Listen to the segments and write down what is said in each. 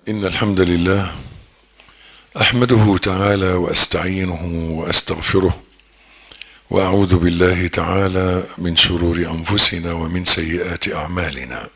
إن الحمد لله أحمده تعالى وأستعينه وأستغفره وأعوذ بالله تعالى من شرور أنفسنا ومن سيئات أعمالنا.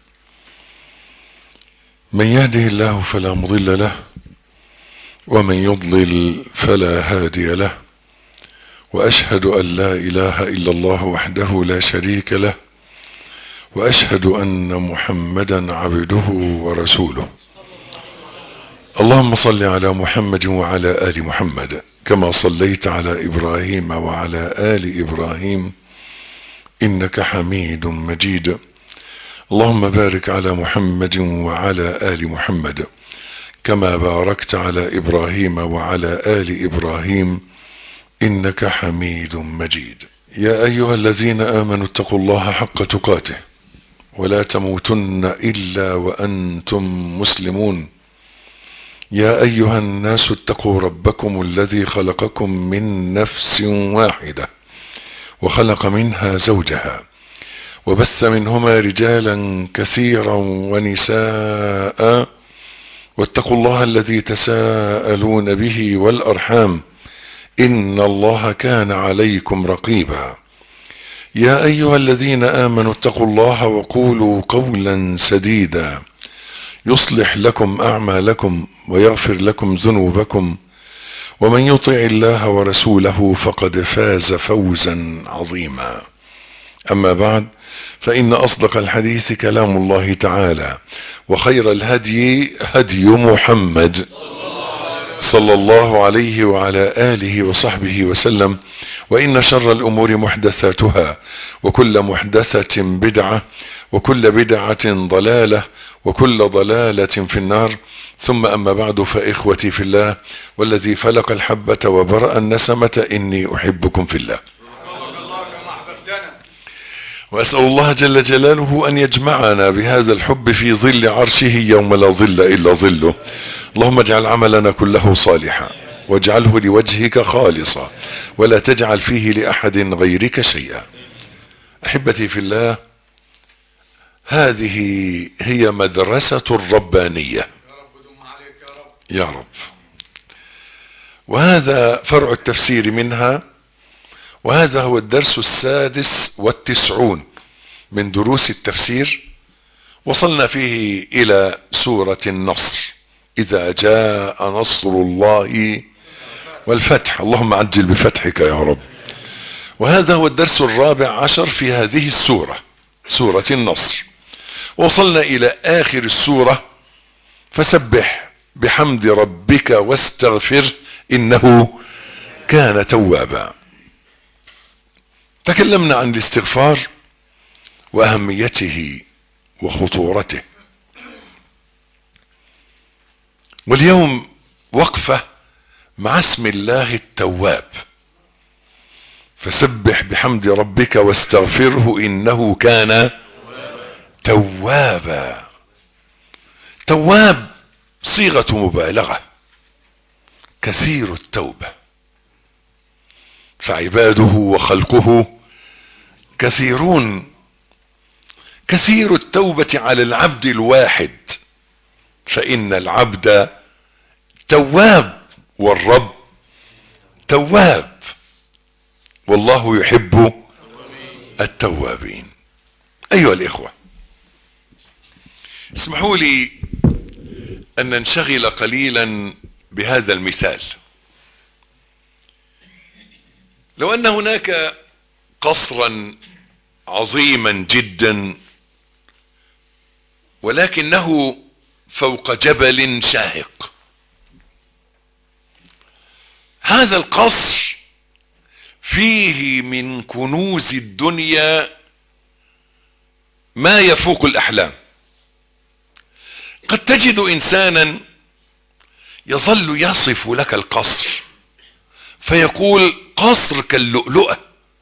من يهده الله فلا مضل له ومن يضلل فلا هادي له، وأشهد أن لا إله إلا الله وحده لا شريك له، وأشهد أن محمدا عبده ورسوله. اللهم صل على محمد وعلى آل محمد كما صليت على إبراهيم وعلى آل إبراهيم إنك حميد مجيد. اللهم بارك على محمد وعلى آل محمد كما باركت على إبراهيم وعلى آل إبراهيم إنك حميد مجيد. يا أيها الذين آمنوا اتقوا الله حق تقاته ولا تموتن إلا وأنتم مسلمون. يا أيها الناس اتقوا ربكم الذي خلقكم من نفس واحدة وخلق منها زوجها وبث منهما رجالا كثيرا ونساء، واتقوا الله الذي تساءلون به والأرحام إن الله كان عليكم رقيبا. يا أيها الذين آمنوا اتقوا الله وقولوا قولا سديدا يصلح لكم أعمالكم ويغفر لكم ذنوبكم، ومن يطع الله ورسوله فقد فاز فوزا عظيما. أما بعد، فإن أصدق الحديث كلام الله تعالى، وخير الهدي هدي محمد صلى الله عليه وعلى آله وصحبه وسلم، وإن شر الأمور محدثاتها، وكل محدثة بدعة، وكل بدعة ضلالة، وكل ضلالة في النار. ثم أما بعد، فإخوتي في الله والذي فلق الحبة وبرأ النسمة إني أحبكم في الله، وأسأل الله جل جلاله أن يجمعنا بهذا الحب في ظل عرشه يوم لا ظل إلا ظله. اللهم اجعل عملنا كله صالحا واجعله لوجهك خالصا ولا تجعل فيه لأحد غيرك شيئا. أحبتي في الله، هذه هي مدرسة الربانية يا رب، وهذا فرع التفسير منها، وهذا هو الدرس 96 من دروس التفسير. وصلنا فيه إلى سورة النصر، إذا جاء نصر الله والفتح، اللهم عجل بفتحك يا رب. وهذا هو الدرس 14 في هذه السورة، سورة النصر. وصلنا إلى آخر السورة، فسبح بحمد ربك واستغفر إنه كان توابا. تكلمنا عن الاستغفار وأهميته وخطورته، واليوم وقفة مع اسم الله التواب. فسبح بحمد ربك واستغفره إنه كان توابا. تواب صيغة مبالغة، كثير التوبة، فعباده وخلقه كثيرون. كثير التوبة على العبد الواحد، فإن العبد تواب والرب تواب، والله يحب التوابين. أيها الإخوة، اسمحوا لي أن ننشغل قليلا بهذا المثال. لو أن هناك قصرا عظيما جدا، ولكنه فوق جبل شاهق، هذا القصر فيه من كنوز الدنيا ما يفوق الأحلام. قد تجد إنسانا يظل يصف لك القصر فيقول قصر كاللؤلؤة،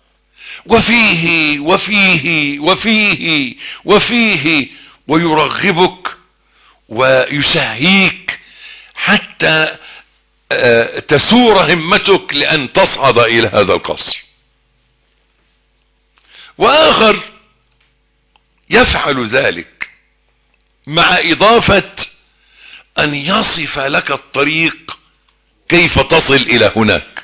وفيه وفيه وفيه وفيه، ويرغبك ويشهيك حتى تسور همتك لأن تصعد إلى هذا القصر. وآخر يفعل ذلك مع إضافة ان يصف لك الطريق كيف تصل الى هناك.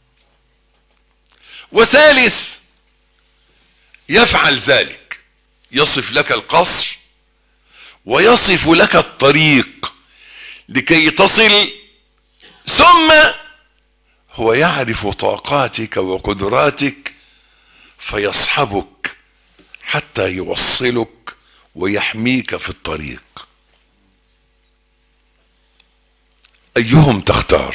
وثالث يفعل ذلك، يصف لك القصر ويصف لك الطريق لكي تصل، ثم هو يعرف طاقاتك وقدراتك فيصحبك حتى يوصلك ويحميك في الطريق. ايهم تختار؟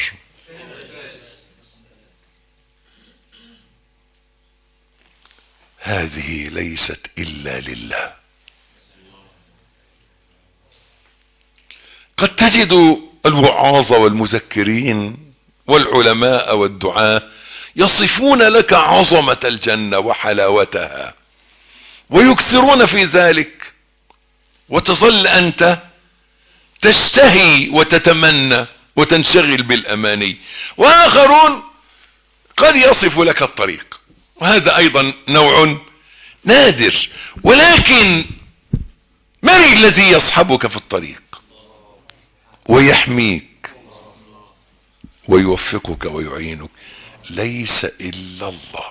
هذه ليست الا لله. قد تجد الوعاظ والمذكرين والعلماء والدعاة يصفون لك عظمة الجنة وحلاوتها ويكثرون في ذلك، وتظل انت تشتهي وتتمنى وتنشغل بالاماني. واخرون قد يصف لك الطريق، وهذا ايضا نوع نادر. ولكن من الذي يصحبك في الطريق ويحميك ويوفقك ويعينك؟ ليس الا الله.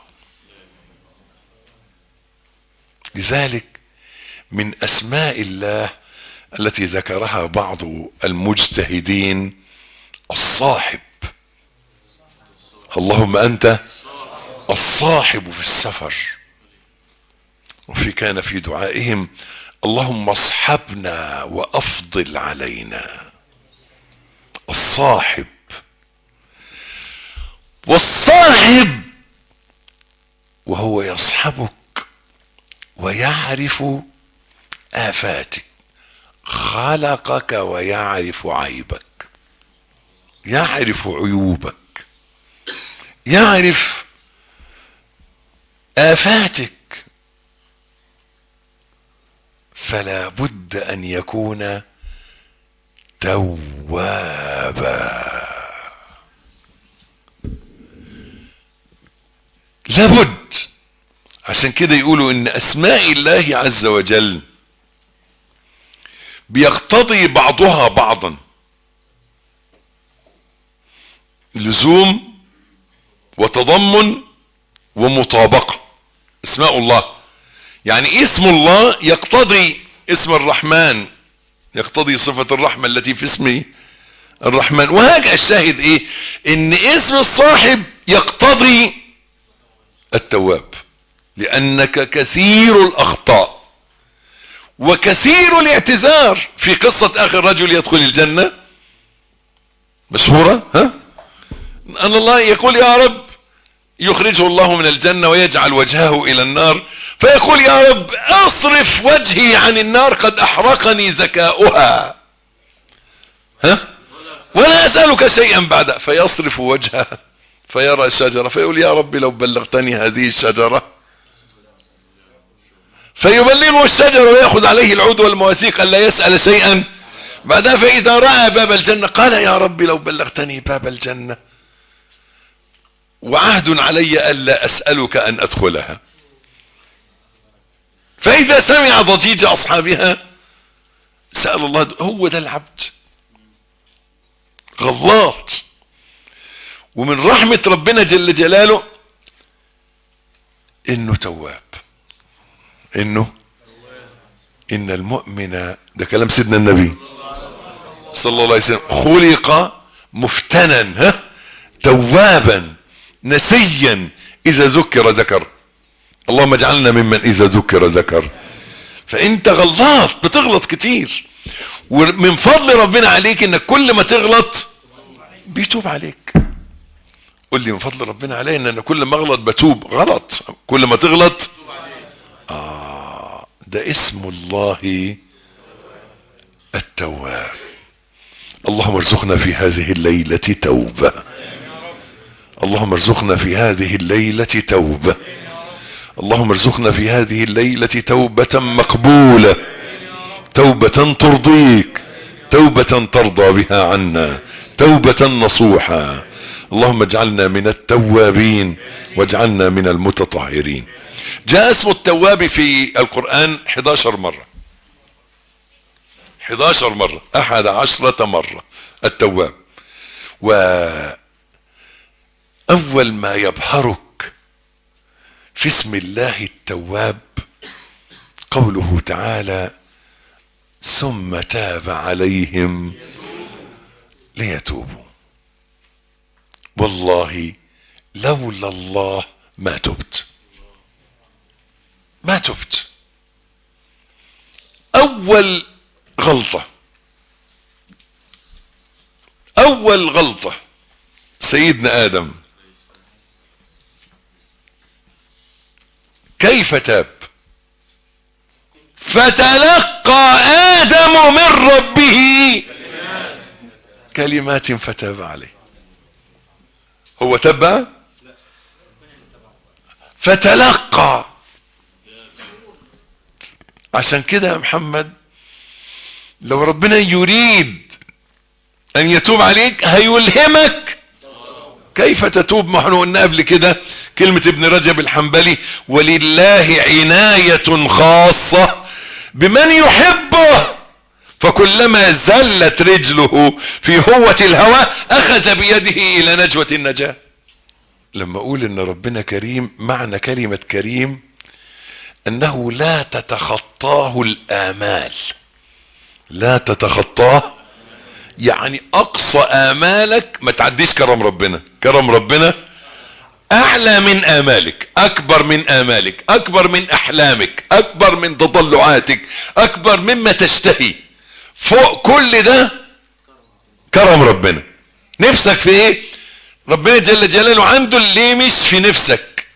لذلك من اسماء الله التي ذكرها بعض المجتهدين الصاحب. اللهم انت الصاحب في السفر. وفي كان في دعائهم اللهم اصحبنا وافضل علينا. الصاحب. والصاحب وهو يصحبك ويعرف آفاتك. خلقك ويعرف عيبك، يعرف عيوبك، يعرف آفاتك، فلا بد ان يكون توابا. لابد. عشان كده يقولوا ان اسماء الله عز وجل بيقتضي بعضها بعضا، لزوم وتضمن ومطابقة. اسماء الله يعني اسم الله يقتضي اسم الرحمن، يقتضي صفة الرحمة التي في اسم الرحمن. وهكذا الشاهد ايه؟ ان اسم الصاحب يقتضي التواب، لانك كثير الاخطاء وكثير الاعتذار. في قصة اخر رجل يدخل الجنة مشهورة، ان الله يقول يا رب، يخرجه الله من الجنة ويجعل وجهه الى النار، فيقول يا رب اصرف وجهي عن النار قد احرقني ذكاؤها، ولا اسألك شيئا بعد. فيصرف وجهه فيرى الشجرة فيقول يا رب لو بلغتني هذه الشجرة، فيبلغه الشجرة ويأخذ عليه العود والمواثيق ألا يسأل شيئا بعدها. فإذا رأى باب الجنة قال يا رب لو بلغتني باب الجنة وعهد علي ألا أسألك أن أدخلها. فإذا سمع ضجيج أصحابها سأل الله. هو ده العبد غلط. ومن رحمة ربنا جل جلاله انه تواب، انه ان المؤمن، ده كلام سيدنا النبي صلى الله عليه وسلم، خلق مفتنا توابا نسيا اذا ذكر ذكر. اللهم اجعلنا ممن اذا ذكر ذكر. فانت غلط، بتغلط كتير، ومن فضل ربنا عليك انك كل ما تغلط بيتوب عليك. قل لي من فضل ربنا علي ان انا كل ما اغلط بتوب. غلط، كل ما تغلط. ده اسم الله التواب. اللهم ارزقنا في هذه الليلة توبة. اللهم ارزقنا في هذه الليلة توبة. اللهم ارزقنا في هذه الليلة توبة مقبولة، توبة ترضيك، توبة ترضى بها عنا، توبة نصوحا. اللهم اجعلنا من التوابين واجعلنا من المتطهرين. جاء اسم التواب في القرآن 11 مرة. 11 مرة، 11 مرة التواب. وأول ما يبهرك في اسم الله التواب قوله تعالى ثم تاب عليهم ليتوبوا. والله لولا الله ما تبت. اول غلطة سيدنا آدم كيف تاب؟ فتلقى آدم من ربه كلمات فتاب عليه. هو تاب فتلقى. عشان كده يا محمد لو ربنا يريد ان يتوب عليك هيلهمك كيف تتوب. ما احنا قلنا قبل كده كلمة ابن رجب الحنبلي ولله عناية خاصة بمن يحبه فكلما زلت رجله في هوة الهوى اخذ بيده الى نجوة النجاة. لما اقول ان ربنا كريم، معنى كلمة كريم انه لا تتخطاه الامال. لا تتخطاه يعني اقصى امالك ما تعديش كرم ربنا. كرم ربنا اعلى من امالك، اكبر من امالك، اكبر من احلامك، اكبر من تطلعاتك، اكبر مما تشتهي. فوق كل ده كرم ربنا. نفسك في ايه؟ ربنا جل جلاله عنده اللي مش في نفسك.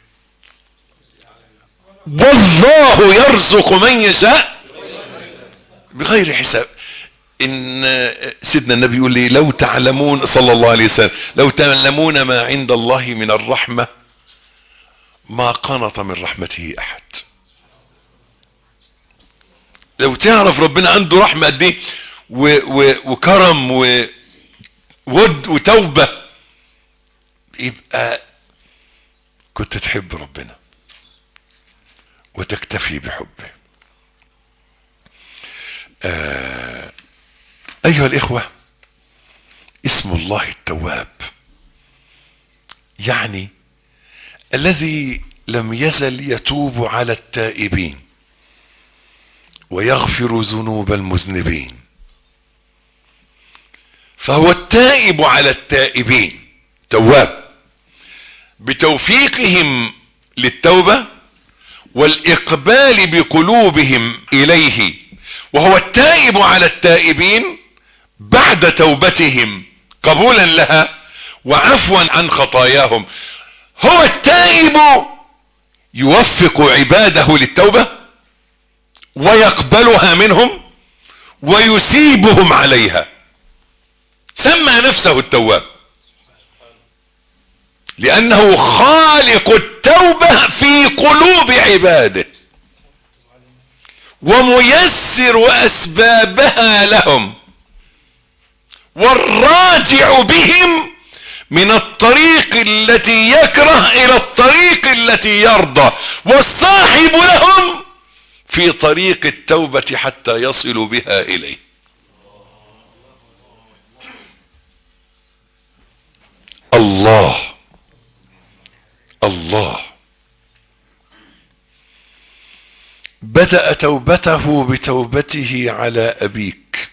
والله يرزق من يشاء بغير حساب. ان سيدنا النبي يقول لي لو تعلمون صلى الله عليه وسلم لو تعلمون ما عند الله من الرحمة ما قنط من رحمته احد. لو تعرف ربنا عنده رحمة قد ايه وكرم وود وتوبة يبقى كنت تحب ربنا وتكتفي بحبه. ايها الاخوة اسم الله التواب يعني الذي لم يزل يتوب على التائبين ويغفر ذنوب المذنبين. فهو التائب على التائبين تواب بتوفيقهم للتوبة والاقبال بقلوبهم اليه، وهو التائب على التائبين بعد توبتهم قبولا لها وعفوا عن خطاياهم. هو التائب يوفق عباده للتوبة ويقبلها منهم ويسيبهم عليها. سمى نفسه التواب لانه خالق التوبة في قلوب عباده وميسر اسبابها لهم والراجع بهم من الطريق التي يكره الى الطريق التي يرضى والصاحب لهم في طريق التوبة حتى يصلوا بها اليه. الله بدأ توبته بتوبته على أبيك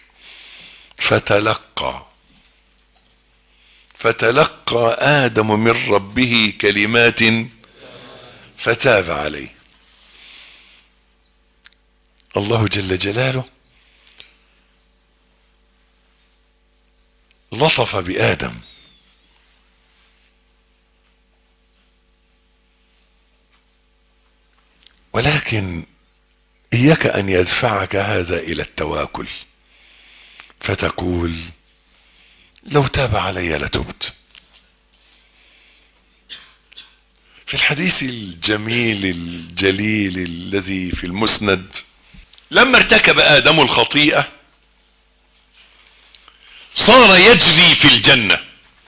فتلقى آدم من ربه كلمات فتاب عليه. الله جل جلاله لطف بآدم ولكن إياك أن يدفعك هذا إلى التواكل فتقول لو تاب علي لتبت. في الحديث الجميل الجليل الذي في المسند لما ارتكب آدم الخطيئة صار يجري في الجنة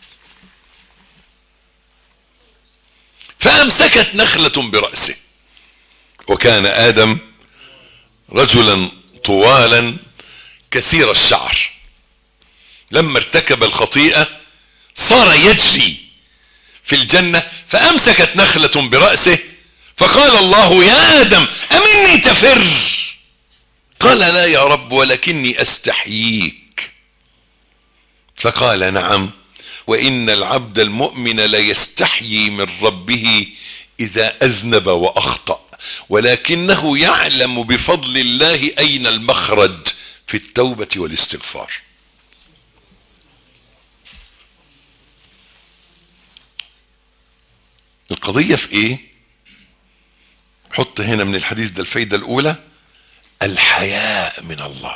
فأمسكت نخلة برأسه، وكان آدم رجلا طوالا كثير الشعر، لما ارتكب الخطيئة صار يجري في الجنة، فامسكت نخلة برأسه فقال الله يا آدم أمني تفر؟ قال لا يا رب ولكني أستحييك. فقال نعم، وإن العبد المؤمن ليستحيي من ربه إذا أذنب وأخطأ، ولكنه يعلم بفضل الله أين المخرج في التوبة والاستغفار. القضية في ايه؟ حط هنا من الحديث ده الفايدة الاولى، الحياء من الله.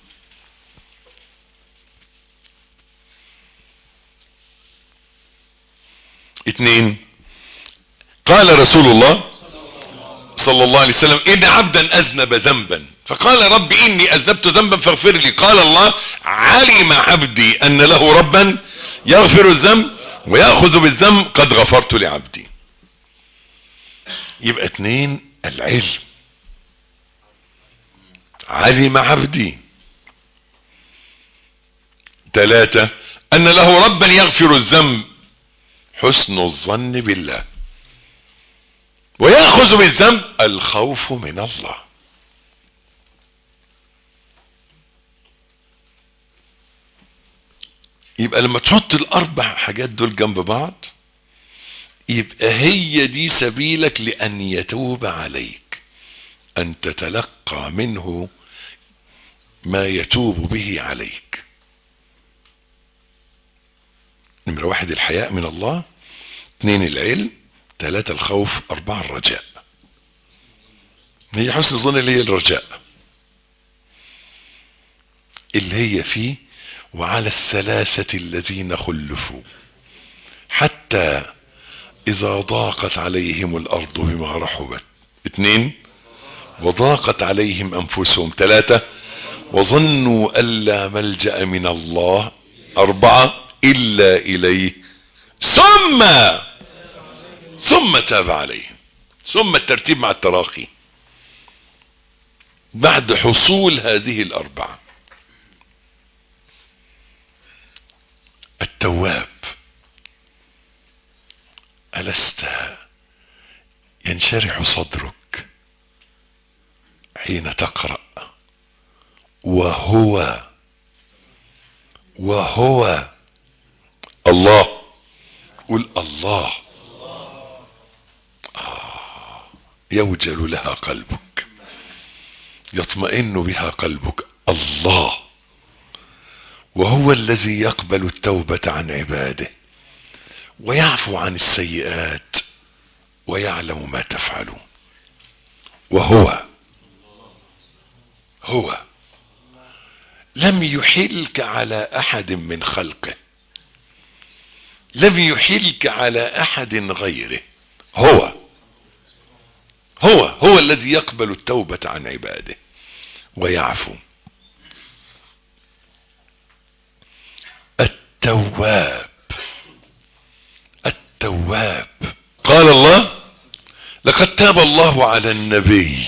2، قال رسول الله صلى الله عليه وسلم ان عبدا اذنب ذنبا فقال رب اني اذنبت ذنبا فاغفر لي، قال الله علم عبدي ان له ربا يغفر الذنب ويأخذ بالذنب قد غفرت لعبدي. يبقى 2 العلم، علم عبدي. 3 ان له ربا يغفر الذنب، حسن الظن بالله، ويأخذ بالذنب الخوف من الله. يبقى لما تحط الاربع حاجات دول جنب بعض يبقى هي دي سبيلك لان يتوب عليك، ان تتلقى منه ما يتوب به عليك. نمرة 1 الحياء من الله، 2 العلم، 3 الخوف، 4 الرجاء. هي حسن الظن اللي هي الرجاء اللي هي فيه وعلى الثلاثة الذين خلفوا حتى إذا ضاقت عليهم الأرض بما رحبت. 2 وضاقت عليهم أنفسهم. 3 وظنوا أن لا ملجأ من الله. 4 إلا إليه ثم تاب عليهم. ثم الترتيب مع التراخي بعد حصول هذه ال4. التواب، ألست ينشرح صدرك حين تقرأ وهو الله؟ قل الله. يوجل لها قلبك، يطمئن بها قلبك. الله وهو الذي يقبل التوبة عن عباده ويعفو عن السيئات ويعلم ما تفعلون. وهو لم يحلك على احد من خلقه، لم يحلك على احد غيره. هو الذي يقبل التوبة عن عباده ويعفو. التواب قال الله لقد تاب الله على النبي.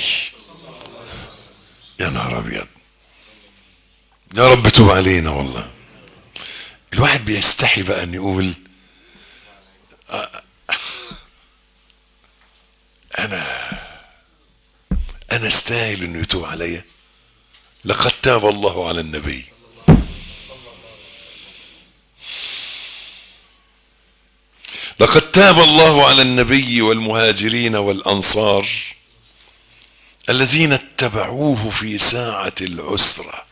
يا نهار ابيض، يا رب تب علينا. والله الواحد بيستحي بقى ان يقول انا استاهل انه يتوب عليا. لقد تاب الله على النبي. لقد تاب الله على النبي والمهاجرين والأنصار الذين اتبعوه في ساعة العسرة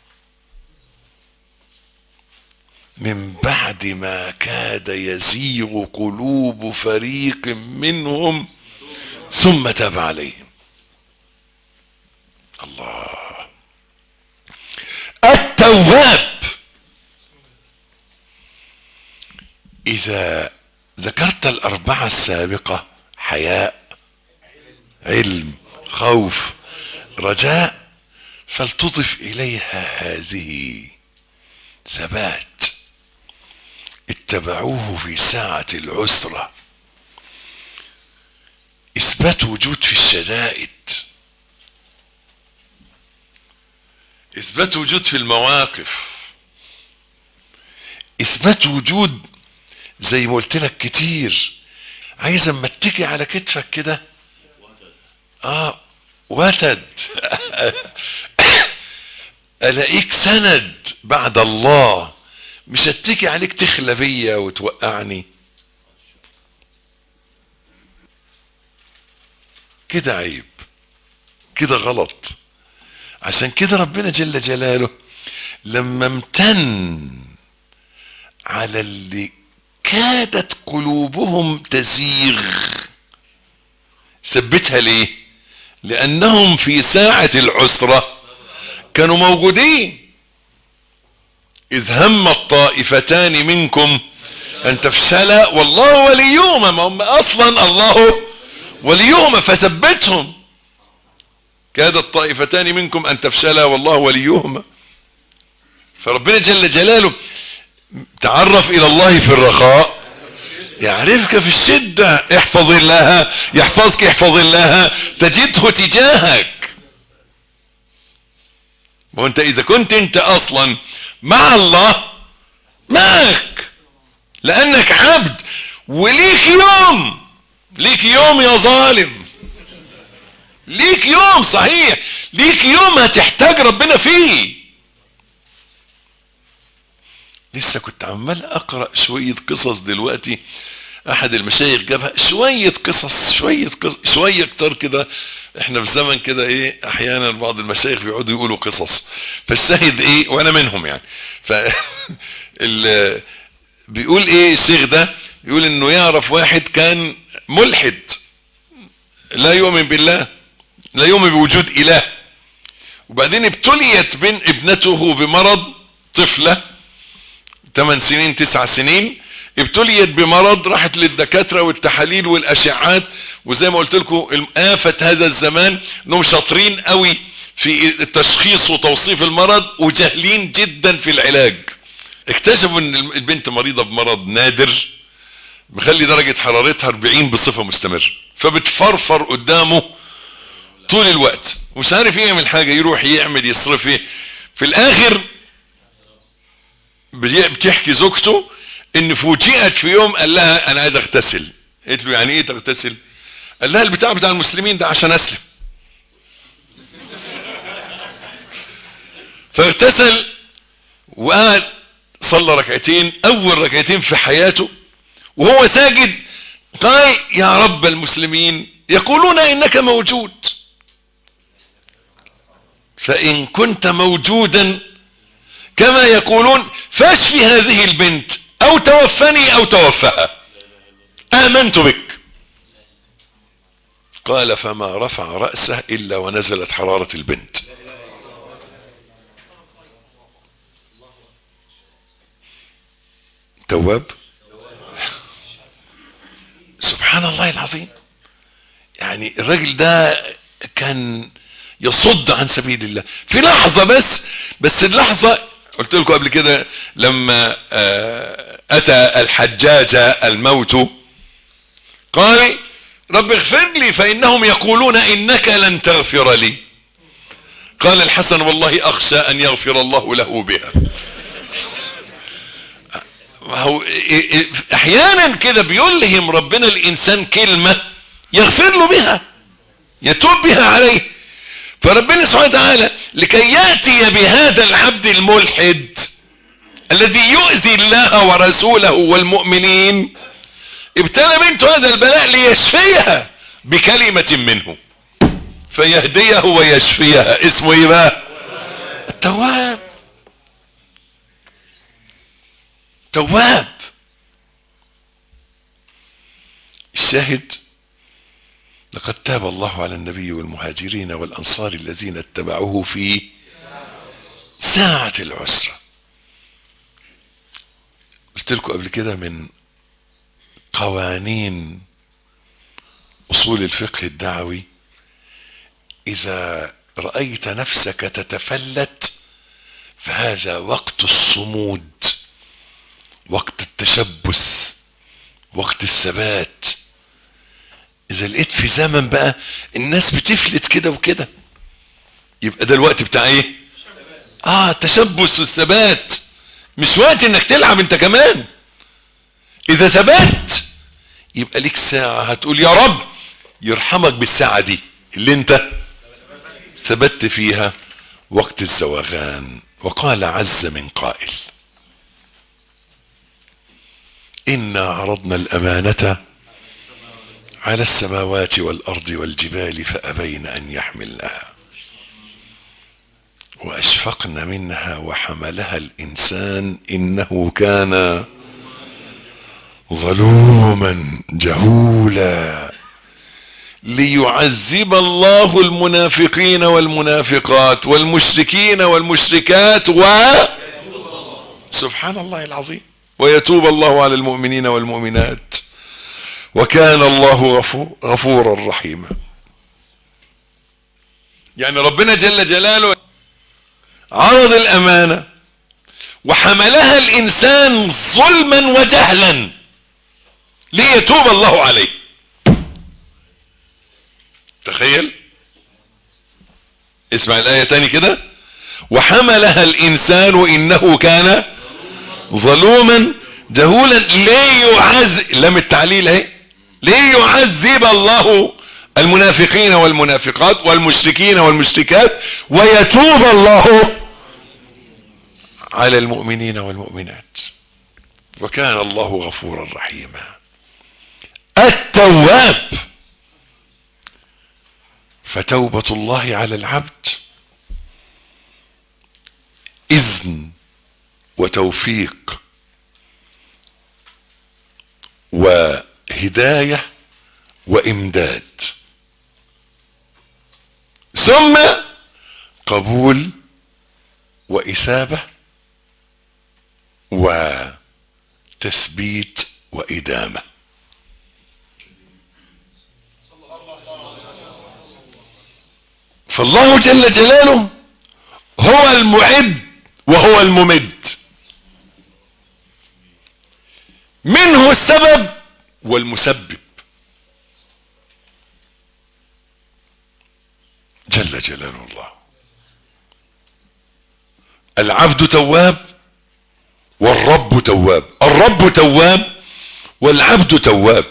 من بعد ما كاد يزيغ قلوب فريق منهم ثم تاب عليهم. الله. التواب إذا ذكرت ال4 السابقة، حياء، علم، خوف، رجاء، فلتضف إليها هذه: ثبات، اتبعوه في ساعة العسرة، إثبات وجود في الشدائد، اثبات وجود في المواقف، اثبات وجود زي ما قلت لك كتير. عايز اما اتكي على كتفك كده وتد الاقيك سند بعد الله، مش اتكي عليك تخلى بيا وتوقعني كده، عيب كده، غلط. عشان كده ربنا جل جلاله لما امتن على اللي كادت قلوبهم تزيغ ثبتها ليه؟ لانهم في ساعة العسرة كانوا موجودين. اذ هم الطائفتان منكم ان تفشلا والله وليهما، ما هم اصلا الله وليهما فثبتهم. كاد الطائفتان منكم ان تفشلا والله وليهما. فربنا جل جلاله تعرف الى الله في الرخاء يعرفك في الشدة. احفظ الله يحفظك، احفظ الله تجده تجاهك. وانت اذا كنت انت اصلا مع الله معك، لانك عبد وليك يوم، ليك يوم يا ظالم، ليك يوم صحيح، ليك يوم هتحتاج ربنا فيه. لسه كنت عمال اقرأ شوية قصص دلوقتي، احد المشايخ جابها شوية قصص شوية كتر كده. احنا في زمن كده ايه، احيانا بعض المشايخ بيقعدوا يقولوا قصص، فالشاهد ايه، وانا منهم يعني. ف بيقول ايه الشيخ ده، يقول انه يعرف واحد كان ملحد لا يؤمن بالله، لا يؤمن بوجود اله، وبعدين ابتليت بين ابنته بمرض، طفلة 8 سنين 9 سنين، ابتليت بمرض، راحت للدكاترة والتحاليل والاشعات، وزي ما قلت لكم آفة هذا الزمان انهم شاطرين قوي في التشخيص وتوصيف المرض وجاهلين جدا في العلاج. اكتشفوا ان البنت مريضة بمرض نادر مخلي درجة حرارتها 40 بصفة مستمرة، فبتفرفر قدامه طول الوقت، مش عارف يعمل حاجة، يروح يعمل يصرف ايه. في الاخر بتحكي زوجته ان فوجئت في يوم قال لها انا عايز اغتسل. قلت له يعني ايه تغتسل؟ قال لها البتاع بتاع المسلمين ده عشان اسلم. فاغتسل وقال صلى ركعتين، اول ركعتين في حياته، وهو ساجد قال يا رب المسلمين يقولون انك موجود، فان كنت موجودا كما يقولون فاشفي هذه البنت او توفني او توفها، امنت بك. قال فما رفع رأسه الا ونزلت حرارة البنت. تواب، سبحان الله العظيم. يعني الراجل ده كان يصد عن سبيل الله في لحظة، بس اللحظة قلت لكم قبل كده لما اتى الحجاج الموت قال رب اغفر لي فانهم يقولون انك لن تغفر لي. قال الحسن والله اخشى ان يغفر الله له بها. هو احيانا كده بيلهم ربنا الانسان كلمة يغفر له بها، يتوب بها عليه. فربنا سبحانه وتعالى لكي يأتي بهذا العبد الملحد الذي يؤذي الله ورسوله والمؤمنين، ابتلى بنته هذا البلاء ليشفيها بكلمة منه فيهديه ويشفيها. اسمه ايه بقى؟ التواب. تواب. الشاهد لقد تاب الله على النبي والمهاجرين والأنصار الذين اتبعوه في ساعة العسرة. قلت لكم قبل كده من قوانين أصول الفقه الدعوي، إذا رأيت نفسك تتفلت فهذا وقت الصمود، وقت التشبث، وقت الثبات. اذا لقيت في زمن بقى الناس بتفلت كده وكده، يبقى ده الوقت بتاع ايه؟ التشبث والثبات، مش وقت انك تلعب انت كمان. اذا ثبت يبقى ليك ساعة هتقول يا رب يرحمك بالساعة دي اللي انت ثبت فيها وقت الزواغان. وقال عز من قائل: إنا عرضنا الأمانة على السماوات والأرض والجبال فأبين أن يحملنها وأشفقن منها وحملها الإنسان إنه كان ظلوما جهولا ليعذب الله المنافقين والمنافقات والمشركين والمشركات سبحان الله العظيم ويتوب الله على المؤمنين والمؤمنات وكان الله غفورا رحيما. يعني ربنا جل جلاله عرض الأمانة وحملها الإنسان ظلما وجهلا ليتوب الله عليه. تخيل، اسمع الآية تاني كده: وحملها الإنسان إنه كان ظلوما جهولا لم التعليل اهي، ليعذب الله المنافقين والمنافقات والمشركين والمشركات ويتوب الله على المؤمنين والمؤمنات وكان الله غفورا رحيما. التواب، فتوبة الله على العبد إذن وتوفيق وهداية وإمداد، ثم قبول وإثابة وتثبيت وإدامة. فالله جل جلاله هو المعد وهو الممد، منه السبب والمسبب جل جلاله الله. العبد تواب والرب تواب، الرب تواب والعبد تواب.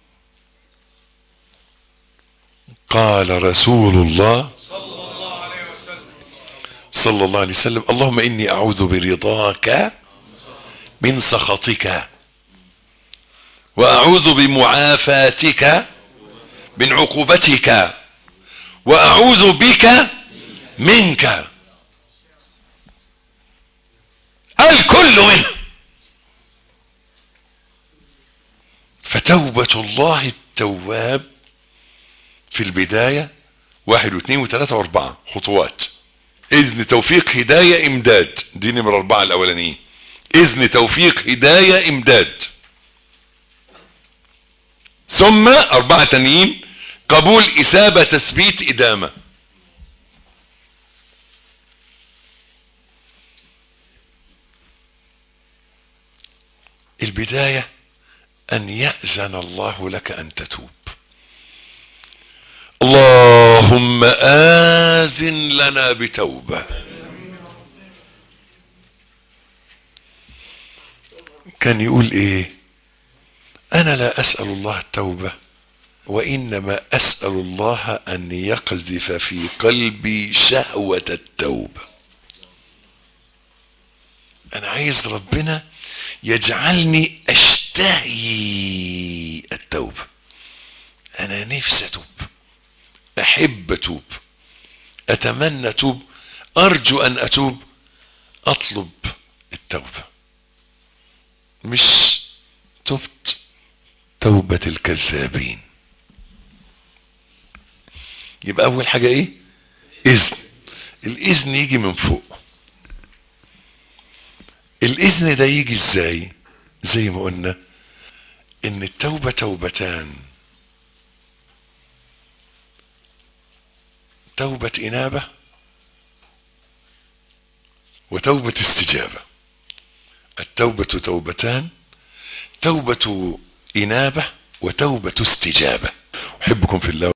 قال رسول الله صلى الله عليه وسلم: اللهم إني أعوذ برضاك من سخطك وأعوذ بمعافاتك من عقوبتك وأعوذ بك منك. الكل منه. فتوبة الله التواب في البداية 1 و2 و3 و4 خطوات: إذن توفيق هداية إمداد، دي نمرة 4 الأولانيين. إذن توفيق هداية إمداد، ثم 4 تانيين: قبول إثابة تثبيت إدامة. البداية أن يأذن الله لك أن تتوب. اللهم آذن لنا بتوبة. كان يقول ايه؟ انا لا اسأل الله التوبة وانما اسأل الله ان يقذف في قلبي شهوة التوبة. انا عايز ربنا يجعلني اشتهي التوبة. انا نفسي اتوب، احب اتوب، اتمنى اتوب، ارجو ان اتوب، اطلب التوبة. مش تبت توبة الكذابين. يبقى اول حاجة ايه؟ اذن. الاذن يجي من فوق. الاذن ده يجي ازاي؟ زي ما قلنا ان التوبة توبتان: توبة انابة وتوبة استجابة. التوبة توبتان: توبة انابة وتوبة استجابة. احبكم في الله.